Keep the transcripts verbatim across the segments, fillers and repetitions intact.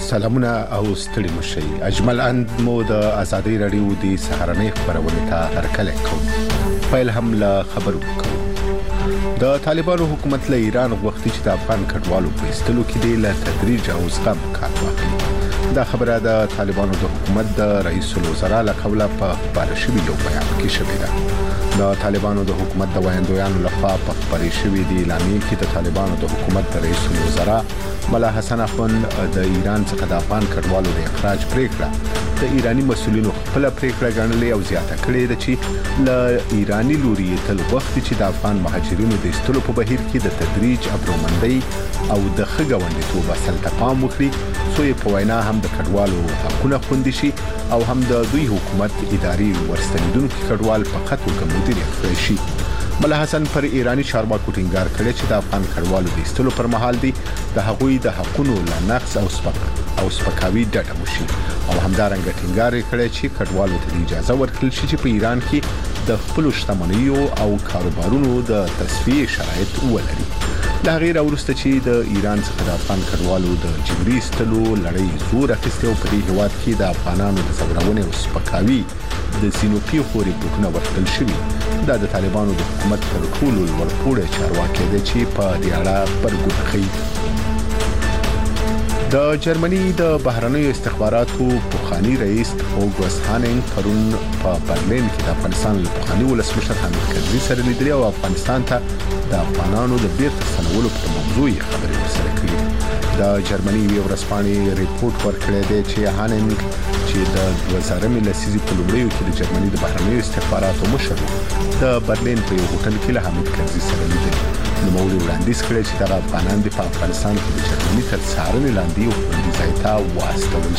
سلامونه او ستړي مشي اجمل اند مو د ازادي رادیو د سهارنۍ خبرونه ته هرکله کوم فایل حمله خبرو کوم د طالبانو حکومت له ایران غوښتي چې د افغان کډوالو په استلو کې د له تدریج او زغم کار واخلي. دا خبره د طالبانو د حکومت د رئیس الوزرا له قوله په خبره شوې یو بیان کې شوې ده. د طالبانو د حکومت د وایندویانو لخوا په خبرې شوې د اعلامیې کې د طالبانو د حکومت د رئیس الوزرا ملا حسن اخوند د ایران څخه د افغان کډوالو د اخراج پریکړه د ایرانی مسولینو خپل پریکړه ګڼلې او زیاته کړې ده چې ل ایرانی لوري تل وخت چې د افغان مهاجرینو د استلو په بهیر کې د تدریج ابرومندۍ او د خګوندیتوب اصل ته پام وکړي، سو یې په وینا هم د کډوالو حقوقونه خوندي شي او هم د دوی حکومت اداري ورستنیدونکو کډوال په خطو کې مدیریت کړی شي. ملا حسن پر ایرانی چارواکو ټینګار کړی چې د افغان کډوالو د استلو پر مهال دي د هغوی د حقوقو لا نقص او سپک او سپکاوي ډډه وشي او همدارنګه ټینګار کړی چې کډوالو ته اجازه ورکړل شي چې په ایران کې د خپل شتمنیو او کاروبارونو د تصفیه شرایط ولري. دا غیر اورسته چې د ایران څخه د افغان کډوالو د جبري استلو لړۍ زور اخیسته او په دې هواد کې د افغانانو د زورونې او سپکاوي د سینوپی خوري بوټونه ورکړل شوی. دا د طالبانو د حکومت پر ټولو ورپوړې چارواکي دي چې په دې اړه پرګوخي. د جرمني د بهرنیو استخباراتو پوخانی رئیس اوګوس هانینګ پرون په برلین کې د افغانستان له پوخانی ولسمشر حامد کرزي سره لیدلې او افغانستان ته د افغانانو د بیرته ستنولو په موضوع یې خبرې ورسره کړې. د جرمني یو ورځپاڼې ریپورت ورکړی دی چې هانینګ چې د دوه زره لسیزې په لومړیو کې د جرمني د بهرنیو استخباراتو مشر د برلین په یو هوټل کې له حامد کرزي سره لیدل. نو موږ وړاندیز کړی چې د افغانان د افغانستان کې د جرمني تر څارنې لاندې یو خوندي ځای ته واستول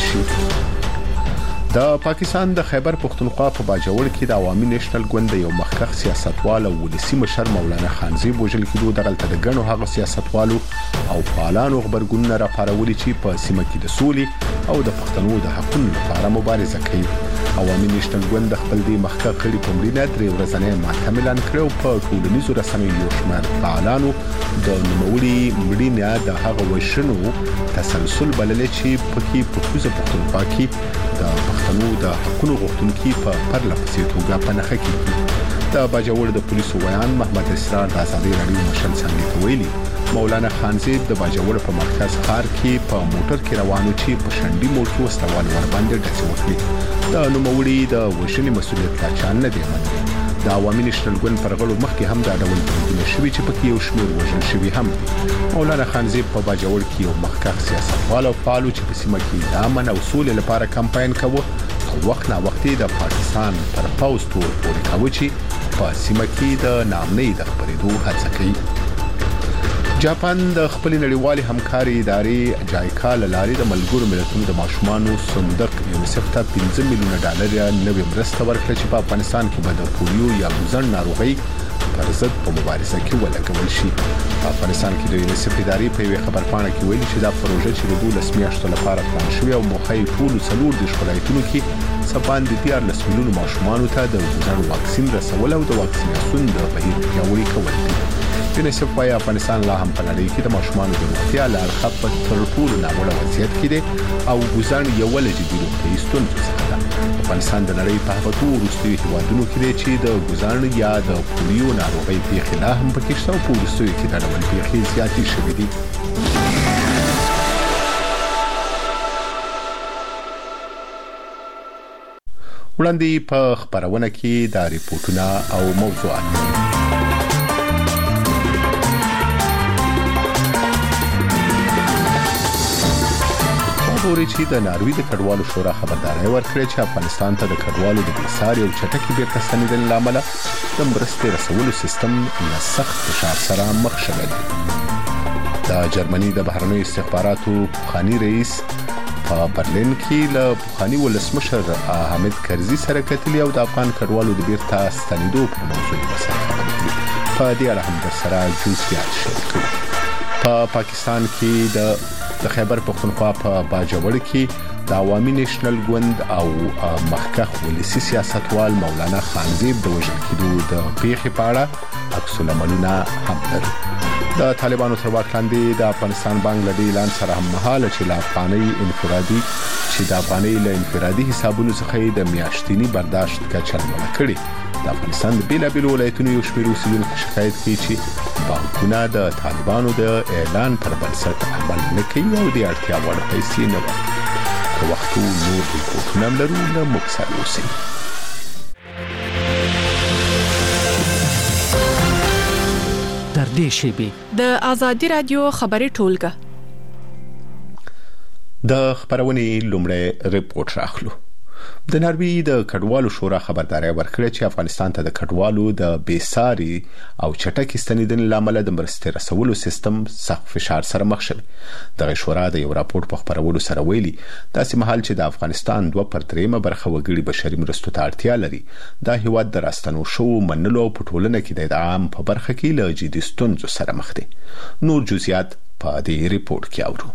شي. د پاکستان د خیبر پختونخوا په باجوړ کې د عوامي نېشنل ګوند یو مخکښ سیاستوال او ولسی مشر مولانا خانزیب وژل کېدو دغلته د ګڼو هغه سیاستوالو او فعالانو خبرګونونه راپارولي چې په سیمه کې د سولې او د پښتنو د حقوقو لپاره مبارزه کوي. عوامي نېشنل ګوند خپل دی مخکښ کړي په مړینه درې ورځې ماته اعلان کړو. په ټولنیزو رسنیو یو شمېر فعالانو د نوموړي مړینه د هغه وشنو تسلسل بللې چې پکې په کوزه پښتونخوا کې د پښتنو د حقوقو غوښتونکو په پرله پسې توګه په نخښه کې. د باجوړ د پولیسو ویان محمد اسرار د ازادي رادیو مشر څنګه ویلي مولانا خانزیب د باجوړ په مرکز ښار کې په موټر کې روانو چې په شنډي موټر کې وسوال ور باندې ډزې وکړي. د نوموړي د وژنې مسولیت لا چا نه دی منلی. د عوامي نېشنل ګوند پر غړو مخکې هم دا ډول بریدونه شوي چې پکې یو شمېر وژل شوي هم دي. مولانا خانزیب په باجوړ کې یو مخکښ سیاستوال او فعال چې په سیمه کې د امن او سولې لپاره کمپاین کاوه او وخت نا وخت د پاکستان پر پاوز تور پورې کاوه چې په سیمه کې د نامنۍ د خبرېدو هڅه کوي. جاپان د خپل نړیوالې همکاري ادارې جایکا له لارې د ملګرو ملتونو د ماشومانو صندوق یونیسف ته پنځه میلیونه ډالر نوې مرسته ورکړه چې په افغانستان کې به د پولیو یا ګوزن ناروغۍ پر ضد په مبارزه کې ولګول شي. په افغانستان کې د یونیسف ادارې په یوه خبرپاڼه کې ویلي چې دا پروژه چې د دولس میاشتو لپاره پلان شوې او موخه یې ټولو څلور دېرش ولایتونو کې څه باندې دیارلس میلیونو ماشومانو ته د ګوزن واکسین رسول او د واکسیناسیون د بهیر پیاوړي کول دي. یونیسف وايي افغانستان لا هم په نړۍ کې د ماشومانو د روغتیا له اړخه په تر ټولو ناوړه وضعیت کې دی او ګوزن یو له جدي روغتیايي ستونزو څخه ده. افغانستان د نړۍ په هغه ټولو وروستیو هېوادونو کې دی چې د ګوزن یا د پولیو ناروغۍ پیښې لا هم پکې شته او په وروستیو کې دا ډول پیښې زیاتې شوې دي. وړاندې په خبرونه کې دا ریپورتونه او موضوعات دي. پورې چې د ناروې د کډوالو شورا خبرداري ورکړه چې افغانستان ته د کډوالو د بیساري او چټکي بیرته ستنېدل لامل د مرستې رسولو سیستم له سخت فشار سره مخ شوی دی. د جرمني د بهرنیو استخباراتو پوخانی رئیس په برلین کې له پوخانی ولسمشر حامد کرزي سره کتلي او د افغان کډوالو د بیرته ستنېدو په موضوع سره خبرې کړې. په دې اړه هم سره جزئیات شریک کړو. په پاکستان کې د د خیبر پختونخوا په باجوړ کې د عوامي نېشنل ګوند او مخکښ ولسی سیاستوال مولانا خانزیب د وژل کېدو د پیښې په اړه عکس العملونه هم لري. د طالبانو تر واک لاندې د افغانستان بانک له اعلان سره هم مهاله چې له افغاني انفرادي چې د افغاني له انفرادي حسابونو څخه د میاشتنی برداشت کچه لوړه کړې. د افغانستان د بیلابیلو ولایتونو یو شمېر اوسیدونکو شکایت کوي چې بانکونه د طالبانو د اعلان پر بنسټ عمل نه کوي او د اړتیا وړ پیسې نه ورکوي. په وختو نور ریپورټونه لرو له موږ سره اوسئ. در دې شیبې د آزادي رادیو خبري ټولګه د خبرونې لومړی ریپورت راخلو. د ناروی د کډوالو شورا خبرداري ورکړه چې افغانستان ته د کډوالو د بیساري او چټک ستنیدنې لامل د مرستې رسولو سیستم سخت فشار سره مخ شوی. د شورا د یو راپور په خبرولو سره ویلي داسې مهال چې د افغانستان دوه پر درېمه برخه وګړي بشري مرستو ته اړتیا لري، دا هیواد د راستنو شو منلو په ټولنه کې د عام په برخه کې له جدي ستونزو سره مخ دي. نور جزئیات په دې ریپورت کې اورو.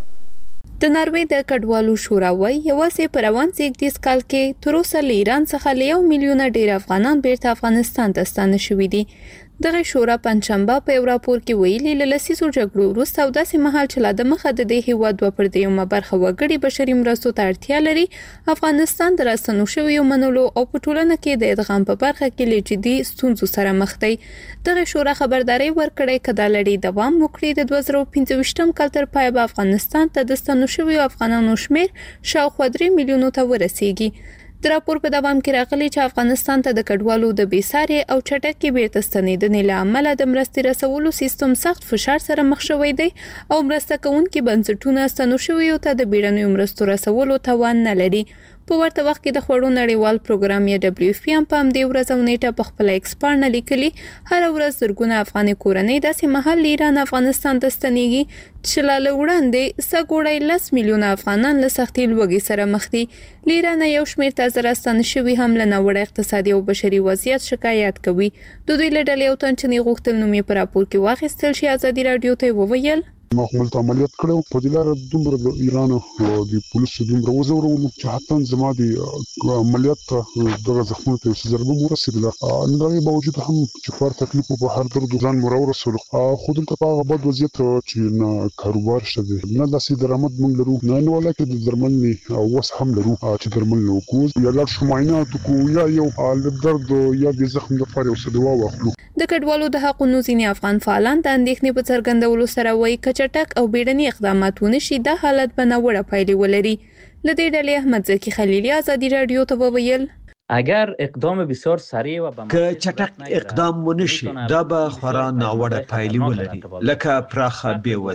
د ناروی د کډوالو شورا وايي یوازې په روان زیږدیز کال کې تر اوسه له ایران څخه له یو میلیون ډیر افغانان بیرته افغانستان ته ستانه شوي دي. دغه شورا پنځشنبه په یو راپور کې ویلي له لسیزو جګړو وروسته او داسې مهال چې لا د مخه د دې هیواد دوه پر درېیمه برخه وګړي بشري مرستو ته اړتیا لري، افغانستان د راستنو شویو منلو او په ټولنه کې د ادغام په برخه کې له جدي ستونزو سره مخ دی. دغه شورا خبرداري ورکړې چې د لړۍ دوام وکړي د دوه زره پنځه ویشتم کال تر پایه به افغانستان ته د ستنو شویو افغانانو شمېر شاوخوا درې میلیونو ته ورسیږي. د راپور په دوام کې راغلي چې افغانستان ته د کډوالو د بیساري او چټکې بیرته ستنیدنې له امله د مرستې رسولو سیستم سخت فشار سره مخ شوی دی او مرسته کوونکي بنسټونه ستنو شویو ته د بیړنیو مرستو رسولو توان نه لري. په ورته وخت کې د خوړو نړیوال پروګرام یا دبليو اف پی هم په همدې ورځ او نیټه په خپل ایکس باندې لیکلي هر ورځ زرګونه افغاني کورنۍ داسې مهال ایران افغانستان ته ستنېږي چې لا وړاندې سګوړی لس میلیونه افغانان له سختي لوږې سره مخ دي. ایران یو شمېر تازه راستنه شوي هم له ناوړه اقتصادي او بشري وضعیت شکایت کوي. د دوی له ډلې یو تن چې غوښتل نوم یې په راپور کې واخیستل شي ازادي رادیو ته وویل ما خپل عملیات کړو په دلاره دومره د ایران او د پولیسو دومره وزورولو چې حتی زما د عملیات دغه زخمونو ته ضربه ورسېدله. ان دغه باوجود هم چې فار تکلیف په هر درد ځان مرور رسول خو دلته په هغه بد وضعیت چې نه کاروبار شته نه داسې درآمد مونږ لرو نه نو ولکه د درمل او وس هم لرو چې درمل نو کوز یا لږ شماینات کو یا یو حال درد یا د زخم د فار او سدوا واخلو. د کډوالو د حقوقو ځینې افغان فعالان د اندېښنې په څرګندولو سره وایي چټک او بیړني اقدامات ونشي د حالت بنوړه پایلې ولري. لدې ډلې احمد زکی خلیلی ازادي رادیو ته وویل اگر اقدام بسیار سریع و که چټک اقدام ونشي دا به خورا ناوړه پایلې ولري، لکه پراخه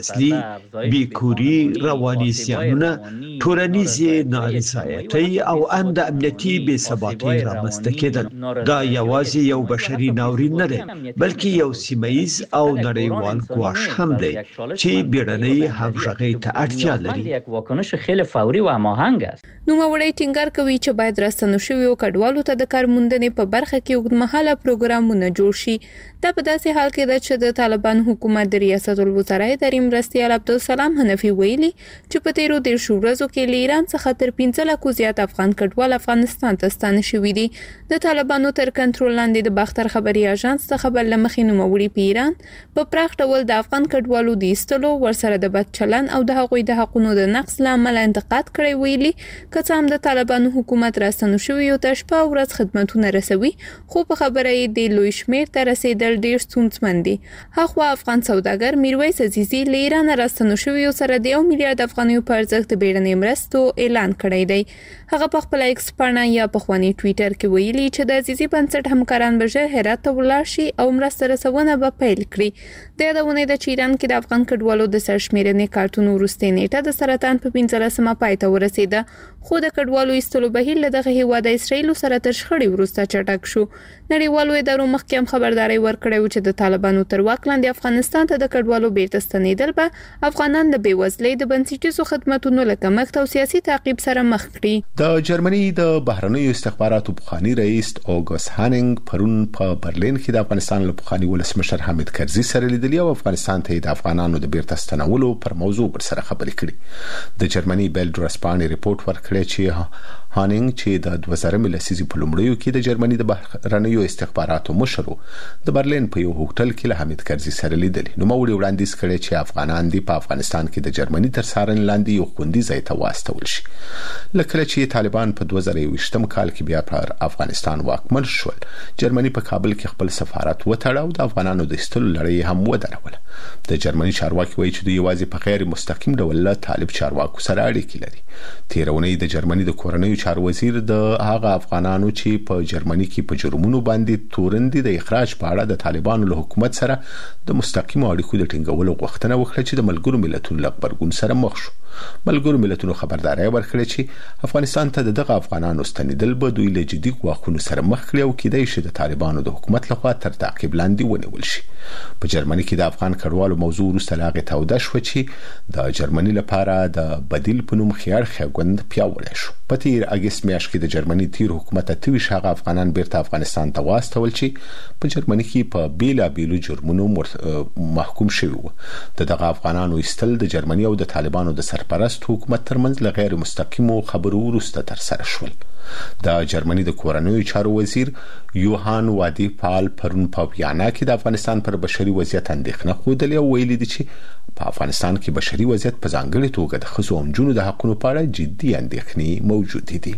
بېوزلي، بیکوري، رواني زیانونه، ټولنیزې نارضایتۍ او اند امنیتي بېثباتۍ رامنځته کېدل. دا یوازې یو بشري ناورین نه دی بلکې یو سیمه‌ییز او نړیوال ګواښ هم دی چې بیړنۍ همغږۍ ته اړتیا لري. یک واکنش خیلی فوري و هماهنگ است. نوموړی ټینګار کوي چې باید راستنو شویو کډوالو ته د کارموندنې په برخه کې اوږدمهاله پروګرامونه جوړ شي. دا په داسې حال کې ده چې د طالبان حکومت د ریاست الوزرا اداري مرستیال عبدالسلام حنفي ویلي چې په تیرو دېرشو ورځو کې له ایران څخه تر پنځه لکو زیات افغان کډوال افغانستان ته ستانه شوي دي. د طالبانو تر کنټرول لاندې د باختر خبري اژانس څخه خبر لمخې نوموړي په ایران په پراخ ډول د افغان کډوالو د ایستلو ورسره د بد چلن او د هغوی د حقوقو د نقض لامل انتقاد کړی. ویلي که څه هم د طالبانو حکومت راستنو شویو ته شپه ورځ خدمتونه رسوي خو په خبره یې د لوی شمېر ته رسیدل ډېر ستونزمن دي. هغه افغان سوداګر میرویس عزیزي له ایران راستنو شویو سره د یو میلیارډ افغانیو په ارزښت د بیړنۍ مرستو اعلان کړی دی. هغه په خپل ایکس باندې یا په خواني ټویټر کې ویلي چې د عزیزي بنسټ همکاران به ژر هرات ته ولاړ شي او مرسته رسونه به پیل کړي. د یادونه ده چې ایران کې د افغان کډوالو د سرشمېرنې کارتونو وروستۍ نیټه د سرطان په پنځلسمه پای ته ورسېده خو د کډوالو ایستلو بهیر له دغه هیواد اسرائیل سره تر شخړې وروسته چټک شو. نړیوالو ادارو مخکې هم خبرداري ورکړې و چې د طالبانو تر واک لاندې افغانستان ته د کډوالو بیرته ستنېدل به افغانان د بېوزلۍ د بنسټیزو خدماتو له کمښت او سیاسي تعقیب سره مخ کړي. د جرمني د بهرنیو استخباراتو پخوانی رئیس اوګوست هانینګ پرون په برلین کې د افغانستان له پخوانی ولسمشر حامد کرزي سره لیدلي او افغانستان ته د افغانانو د بیرته ستنولو پر موضوع ورسره خبرې کړې. د جرمني بیلډ ورځپاڼې ریپورت ورکړی چې هانینګ چې د دوه زره لسیزې په لومړیو کې د جرمني د بهرنیو استخباراتو مشر د برلین په یو هوټل کې له حامد کرزي سره لیدل. نو موري وړاندیز کړي چې افغانان دی په افغانستان کې د جرمني تر څارنې لاندې یو خوندي ځای ته واستول شي. لکه چې طالبان په دوه زره یوویشتم کال کې بیا پر افغانستان واکمن شول، جرمني په کابل کې خپل سفارت وتړ او د افغانانو د ایستلو لړۍ هم ودروله. د جرمني چارواکي وایي چې دوی یوازې په غیر مستقیم ډول له طالب چارواکو سره اړیکې لري. تیرونی د جرمني د کورنیو چارو وزیر د هغه افغانانو چې په جرمني کې په جرمونو باندې تورندي د اخراج په اړه د طالبانو له حکومت سره د مستقیم اړیکو د ټینګولو غوښتنه وکړه چې د ملګرو ملتونو له غبرګون سره مخ شو. ملګرو ملتونو خبرداري ورکړه چې افغانستان ته دغه افغانانو ستنیدل به دوی له جدي غواخونو سره مخ کړي او کېدای شي د طالبانو د حکومت لخوا تر تعقیب لاندې ونیول شي. په جرمني کې د افغان کډوالو موضوع وروسته لاغې توده شوه چې د جرمني لپاره د بدیل په نوم خیار خیګوند پیاوړی شو. په تیر اګست میاشت کې د جرمني تیر حکومت ته ویش هغه افغانان بیرته افغانستان ته واستول چې په جرمني کې په بیلا بیلو جرمونو محکوم شوي وو. دغه افغانانو ایستل د جرمني او د طالبانو د سرپرست حکومت ترمنځ له غیر مستقیمو خبرو وروسته ترسره شول. د جرمني د کورنیو چارو وزیر یوهان وادي پال پرون په ویانا کې د افغانستان پر بشري وضعیت اندېښنه ښودلې او ویلي دي چې په افغانستان کې بشري وضعیت په ځانګړې توګه د ښځو او نجونو د حقونو په اړه جدي اندېښنې موجودې دي.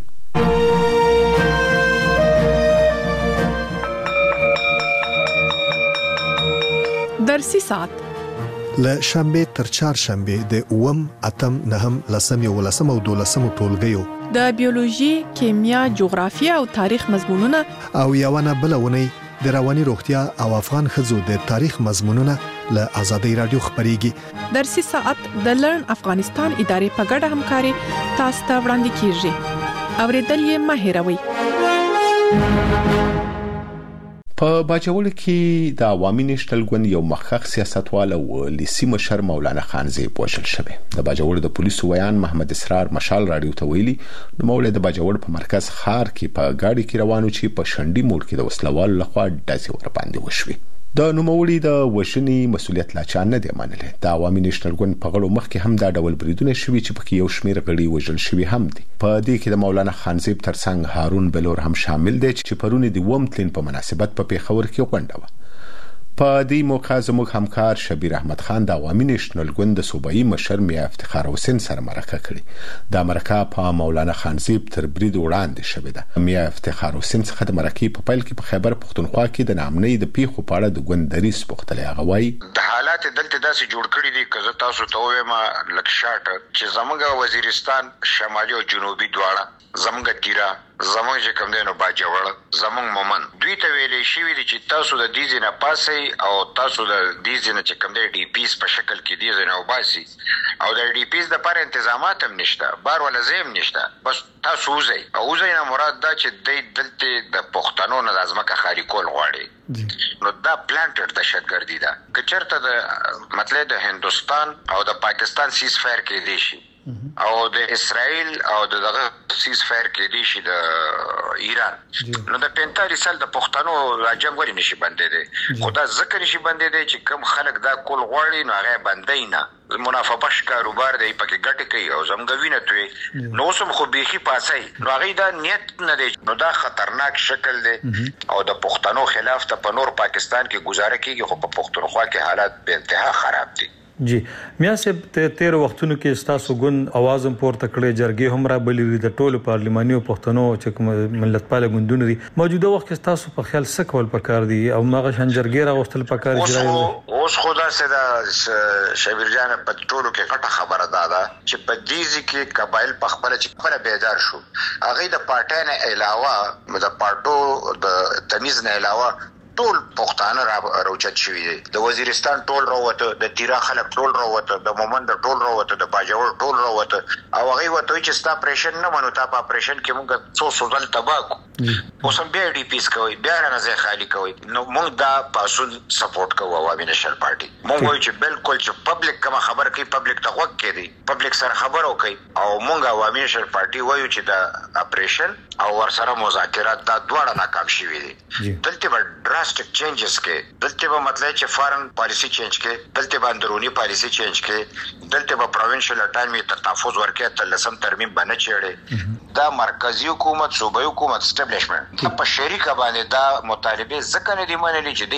درسي ساعت له شنبه تر چهارشنبه د اووم اتم نهم لسم یو لسم او دولسم ټولګیو د بیولوژي، کیمیا، جغرافیه او تاریخ مضمونونه او یوونه بلونه د رواني روغتیا او افغان ښځو د تاریخ مضمونونه له آزادۍ رادیو خبريږي. درسي ساعت د لرن افغانستان ادارې په ګډه همکاري تاسو ته وړاندې کیږي. اوریدل یې مه هېروئ. په باجوړ کې د عوامي نېشنل ګوند یو مخکښ سیاستوال او لیسي مشر مولانا خانزیب وژل شوی. د باجوړ د پولیسو ویان محمد اسرار مشال رادیو ته ویلي نو مولا د باجوړ په مرکز خار کې په گاډي کې روانو چې په شنډي موړ کې د وسلوال لخوا ډزې ور باندې وشوي. د نوموړي د وژنې مسولیت لا چا نه دی منلی. د عوامي نېشنل ګوند په غړو مخکې هم دا ډول بریدونه شوي چې پکې یو شمېر غړي وژل شوي هم دي. په دې کې د مولانا خانزیب ترڅنګ هارون بلور هم شامل دی چې پرون د اووم تلین په مناسبت په پیښور کې غونډه وه. په دې موقع زموږ همکار شبیر احمد خان د عوامي نېشنل ګوند د صوبایي مشر میا افتخار حسین سره مرکه کړې. دا مرکه په مولانا خانزیب تر برید وړاندې شوې ده. میا افتخار حسین څخه د مرکې په پیل کې په خیبر پښتونخوا کې د نامنۍ د پیښو په اړه د ګوند دریس پوښتنه هغه وایي د حالات دلته داسې جوړ کړی دي که زه تاسو ته وایم لکه شاټ چې زموږ وزیرستان شمالي او جنوبي دواړه زموږ تیرا زموږ چې کوم دی نو باجوړ زموږ مومن دوی ته ویلې شوي دي چې تاسو د دې ځای نه پاسئ او تاسو د دې ځای نه چې کوم دی ډي پیس په شکل کې دې ځای نه وباسئ او د ډي پیس دپاره انتظامات هم نشته، بار ولا ځای هم نشته، بس تاسو وځئ او وځئ نه مراد دا چې دی دلته د پښتنو نه د ځمکه خالي کول غواړي. نو دا پلانټډ دهشتګردي ده. که چېرته د مطلب د هندوستان او د پاکستان سیز فایر کېدی شي او د اسرائیل او دغه سیز فایر کې دي شي د ایران نو د پینتالیس سال د پښتنو راجنګ وري نشي باندې دي. خدا ذکر نشي باندې دي چې کم خلک دا کول غواړي نو هغه باندې نه منافع بش کاروبار دی پکې ګټه کوي او زمګوینه توي نو سم خو بيخي پاسي نو هغه دا نیت نه دی. نو دا خطرناک شکل دی او د پښتنو خلاف ته په نور پاکستان کې گزاره کیږي خو په پښتونخوا کې حالات به انتها خراب دي. جی میا صاحب ته تیر وختونو کې ستاسو ګوند आवाज هم پورته کړی، جرګې هم را بلې د ټولو پارلماني او پښتنو چې ملت پاله ګوندونه دي. موجوده وخت کې ستاسو په خیال څه کول پکار دي او ماغه شان جرګې را وستل پکار دي؟ اوس خدا سره شبیر جان په ټولو کې غټه خبره ده چې په دې ځکه قبایل په خپل چې خپل بیدار شو. هغه د پارټۍ نه علاوه د پارټو د تمیز نه علاوه ټول پښتانه را روچت شوي دي. د وزیرستان ټول راوته، د تیرا خلک ټول راوته، د مومند ټول راوته، د باجوړ ټول راوته او هغه وته چې ستا اپریشن نه منو تا په اپریشن کې موږ څو سوزل تباکو اوس هم بیا ډي پیس کوي، بیا نه ځای خالی کوي. نو موږ دا پاسون سپورټ کوو عوامي نېشنل پارټي. موږ وایو چې بالکل چې پبلک کوم خبر کوي پبلک ته وګ کوي، پبلک سره خبرو کوي او موږ عوامي نېشنل پارټي وایو چې دا اپریشن او ورسره مذاکرات دا دواړه ناکام شوي دي. دلته به ډراسټیک چینجز کې دلته به مطلب چې فارن پالیسی چینج کې دلته به اندرونی پالیسی چینج کې دلته به پروینشل اټانومي ته تحفظ ورکړي ته لسم ترمیم باندې چېړي دا مرکزی حکومت صوبایي حکومت اسټابلیشمنت په شریکه باندې دا مطالبه ځکه نه دی منلي چې